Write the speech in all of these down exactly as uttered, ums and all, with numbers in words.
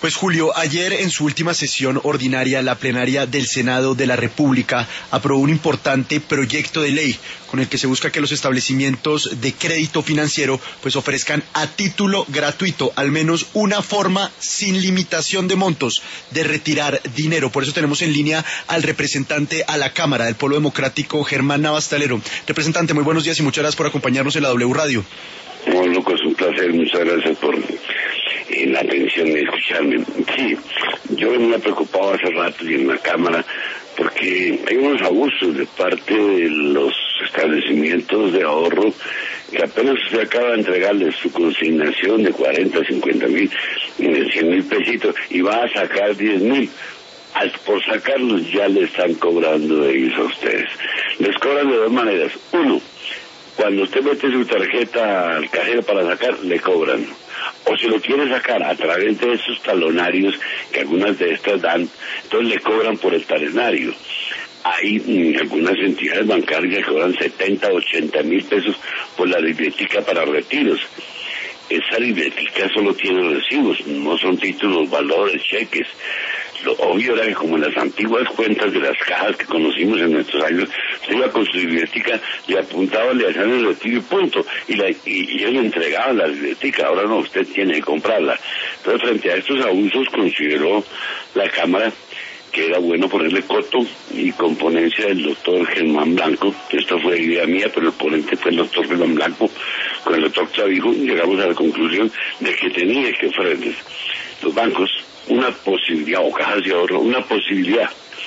Pues Julio, ayer en su última sesión ordinaria, la plenaria del Senado de la República aprobó un importante proyecto de ley con el que se busca que los establecimientos de crédito financiero pues ofrezcan a título gratuito al menos una forma sin limitación de montos de retirar dinero. Por eso tenemos en línea al representante a la Cámara del Polo Democrático, Germán Navastalero. Representante, muy buenos días y muchas gracias por acompañarnos en la W Radio. Bueno, Lucas, un placer, muchas gracias por eh, la atención de escucharme. Sí, yo venía preocupado hace rato y en la Cámara porque hay unos abusos de parte de los establecimientos de ahorro que apenas se acaba de entregarles su consignación de cuarenta, cincuenta mil, cien mil pesitos y va a sacar diez mil. Al, por sacarlos ya le están cobrando de ellos a ustedes. Les cobran de dos maneras. Uno, cuando usted mete su tarjeta al cajero para sacar, le cobran. O si lo quiere sacar a través de esos talonarios que algunas de estas dan, entonces le cobran por el talonario. Hay mm, algunas entidades bancarias que cobran setenta, ochenta mil pesos por la libretica para retiros. Esa libretica solo tiene recibos, no son títulos, valores, cheques. Lo obvio era que como en las antiguas cuentas de las cajas que conocimos en nuestros años, se iba con su libretica, le apuntaba, le hacían el retiro y punto, y, la, y, y ellos le entregaban la libretica. Ahora no, usted tiene que comprarla. Entonces, frente a estos abusos, consideró la Cámara que era bueno ponerle coto y componencia del doctor Germán Blanco. Esto fue idea mía, pero el ponente fue el doctor Germán Blanco. Con el doctor Clavijo llegamos a la conclusión de que tenía que ofrecerles los bancos una posibilidad, o cajas de ahorro, una posibilidad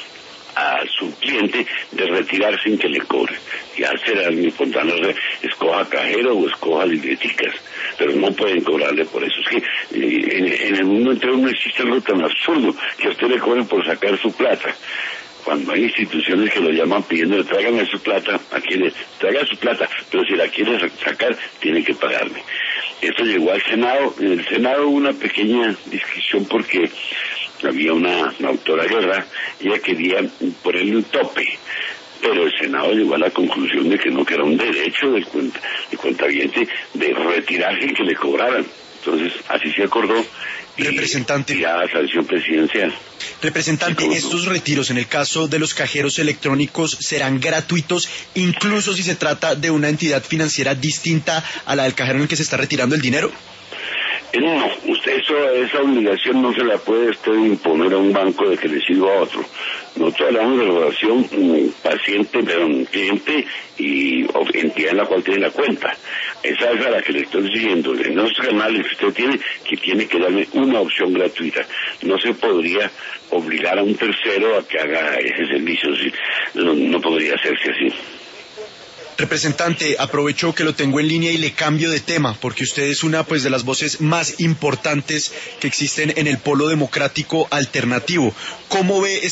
a su cliente de retirar sin que le cobre. Ya será mi espontáneo, escoja cajero o escoja libreticas, pero no pueden cobrarle por eso. Es que eh, en, en el mundo entero no existe algo tan absurdo que a usted le cobren por sacar su plata. Cuando hay instituciones que lo llaman pidiendo, tráigame su plata, aquí le traiga su plata, pero si la quiere sacar, tiene que pagarme. Esto llegó al Senado. En el Senado hubo una pequeña discusión porque había una, una autora Guerra, ella quería ponerle un tope, pero el Senado llegó a la conclusión de que no, que era un derecho del cuenta, del cuentaviente de retirar sin que le cobraran. Entonces, así se acordó. Representante. Y ya a sanción presidencial. Representante, estos retiros en el caso de los cajeros electrónicos serán gratuitos, incluso si se trata de una entidad financiera distinta a la del cajero en el que se está retirando el dinero. No, usted eso, esa obligación no se la puede usted imponer a un banco de que le sirva a otro. Nosotros hablamos de relación um, paciente, perdón, cliente y o, entidad en la cual tiene la cuenta. Esa es a la que le estoy diciendo. En los canales que usted tiene, que tiene que darme una opción gratuita. No se podría obligar a un tercero a que haga ese servicio. ¿Sí? No, no podría hacerse así. Representante, aprovecho que lo tengo en línea y le cambio de tema, porque usted es una pues de las voces más importantes que existen en el polo democrático alternativo. ¿Cómo ve